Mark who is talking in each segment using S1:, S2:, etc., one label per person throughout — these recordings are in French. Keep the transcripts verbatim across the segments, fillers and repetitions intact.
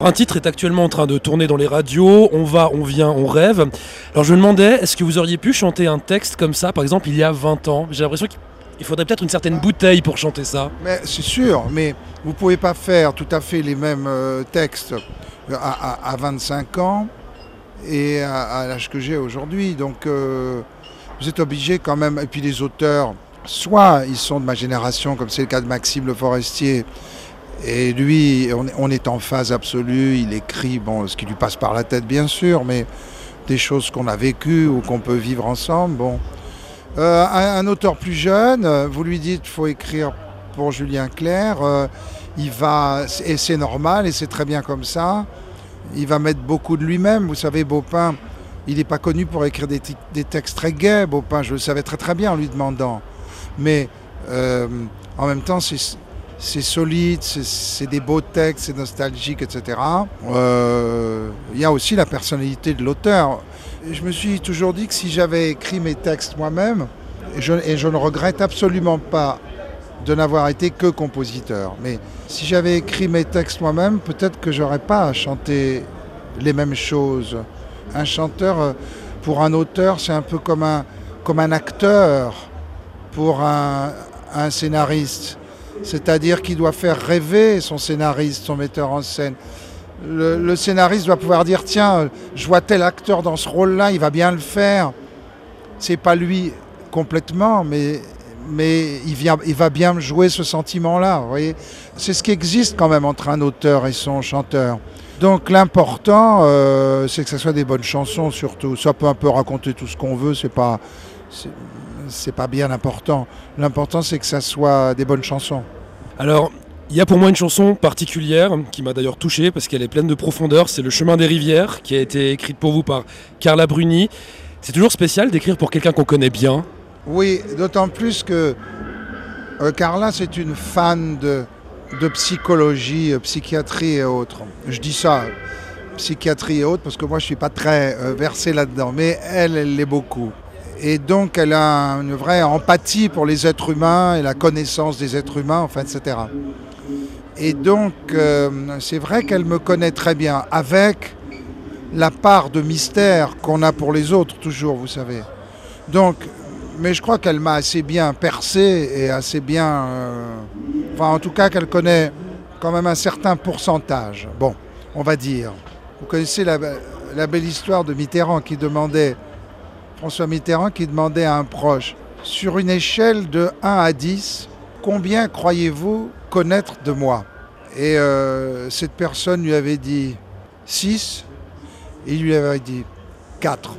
S1: un titre est actuellement en train de tourner dans les radios, on va, on vient, on rêve. Alors je me demandais, est-ce que vous auriez pu chanter un texte comme ça, par exemple, il y a vingt ans? J'ai l'impression qu'il faudrait peut-être une certaine bouteille pour chanter ça.
S2: Mais c'est sûr, mais vous ne pouvez pas faire tout à fait les mêmes euh, textes à, à, à vingt-cinq ans et à, à l'âge que j'ai aujourd'hui. Donc euh, vous êtes obligé quand même, et puis les auteurs, soit ils sont de ma génération, comme c'est le cas de Maxime Le Forestier, et lui, on est, on est en phase absolue, il écrit, bon, ce qui lui passe par la tête bien sûr, mais des choses qu'on a vécues ou qu'on peut vivre ensemble. Bon. Euh, un, un auteur plus jeune, vous lui dites qu'il faut écrire pour Julien Clerc, euh, il va, et c'est normal, et c'est très bien comme ça, il va mettre beaucoup de lui-même. Vous savez, Baupin, il n'est pas connu pour écrire des, t- des textes très gais, Baupin, je le savais très très bien en lui demandant. Mais euh, en même temps, c'est... c'est solide, c'est, c'est des beaux textes, c'est nostalgique, et cetera. Euh, il y a aussi la personnalité de l'auteur. Je me suis toujours dit que si j'avais écrit mes textes moi-même, et je, et je ne regrette absolument pas de n'avoir été que compositeur, mais si j'avais écrit mes textes moi-même, peut-être que j'aurais pas à chanter les mêmes choses. Un chanteur, pour un auteur, c'est un peu comme un, comme un acteur pour un, un scénariste. C'est-à-dire qu'il doit faire rêver son scénariste, son metteur en scène. Le, le scénariste doit pouvoir dire, tiens, je vois tel acteur dans ce rôle-là, il va bien le faire. C'est pas lui complètement, mais, mais il, vient, il va bien jouer ce sentiment-là. Vous voyez, c'est ce qui existe quand même entre un auteur et son chanteur. Donc l'important, euh, c'est que ce soit des bonnes chansons surtout. Ça peut un peu raconter tout ce qu'on veut, c'est pas... C'est... c'est pas bien important. L'important, c'est que ça soit des bonnes chansons.
S1: Alors, il y a pour moi une chanson particulière qui m'a d'ailleurs touché parce qu'elle est pleine de profondeur. C'est Le Chemin des Rivières qui a été écrite pour vous par Carla Bruni. C'est toujours spécial d'écrire pour quelqu'un qu'on connaît bien.
S2: Oui, d'autant plus que euh, Carla, c'est une fan de, de psychologie, euh, psychiatrie et autres. Je dis ça, psychiatrie et autres, parce que moi, je suis pas très euh, versé là-dedans. Mais elle, elle l'est beaucoup. Et donc, elle a une vraie empathie pour les êtres humains et la connaissance des êtres humains, enfin, et cetera. Et donc, euh, c'est vrai qu'elle me connaît très bien, avec la part de mystère qu'on a pour les autres, toujours, vous savez. Donc, mais je crois qu'elle m'a assez bien percé et assez bien... Euh, enfin, en tout cas, qu'elle connaît quand même un certain pourcentage. Bon, on va dire. Vous connaissez la, la belle histoire de Mitterrand qui demandait... François Mitterrand qui demandait à un proche, sur une échelle de un à dix, combien croyez-vous connaître de moi? Et euh, cette personne lui avait dit six, et il lui avait dit quatre.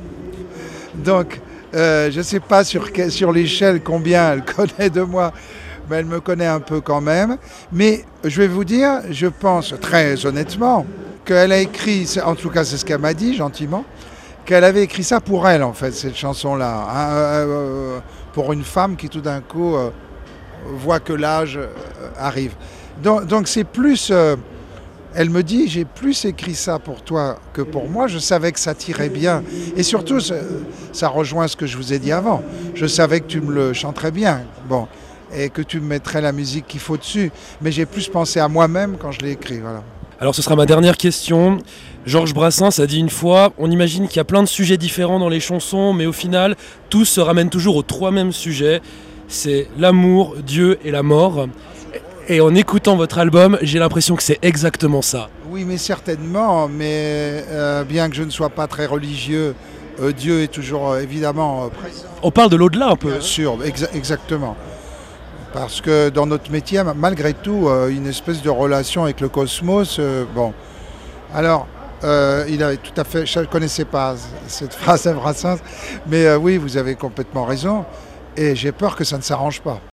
S2: Donc, euh, je ne sais pas sur, sur l'échelle combien elle connaît de moi, mais elle me connaît un peu quand même. Mais je vais vous dire, je pense très honnêtement, qu'elle a écrit, en tout cas c'est ce qu'elle m'a dit gentiment, qu'elle avait écrit ça pour elle, en fait, cette chanson-là. Hein, euh, pour une femme qui, tout d'un coup, euh, voit que l'âge euh, arrive. Donc, donc c'est plus... Euh, elle me dit, j'ai plus écrit ça pour toi que pour moi. Je savais que ça tirait bien. Et surtout, ça, ça rejoint ce que je vous ai dit avant. Je savais que tu me le chanterais bien. Bon, et que tu me mettrais la musique qu'il faut dessus. Mais j'ai plus pensé à moi-même quand je l'ai écrit, voilà.
S1: Alors ce sera ma dernière question. Georges Brassens a dit une fois, on imagine qu'il y a plein de sujets différents dans les chansons, mais au final, tous se ramènent toujours aux trois mêmes sujets. C'est l'amour, Dieu et la mort. Et en écoutant votre album, j'ai l'impression que c'est exactement ça.
S2: Oui, mais certainement, mais euh, bien que je ne sois pas très religieux, euh, Dieu est toujours euh, évidemment euh, présent.
S1: On parle de l'au-delà un peu.
S2: Bien sûr, exa- exactement. Parce que dans notre métier, malgré tout, euh, une espèce de relation avec le cosmos, euh, bon. Alors, euh, il avait tout à fait, je ne connaissais pas cette phrase de Brassens, mais euh, oui, vous avez complètement raison, et j'ai peur que ça ne s'arrange pas.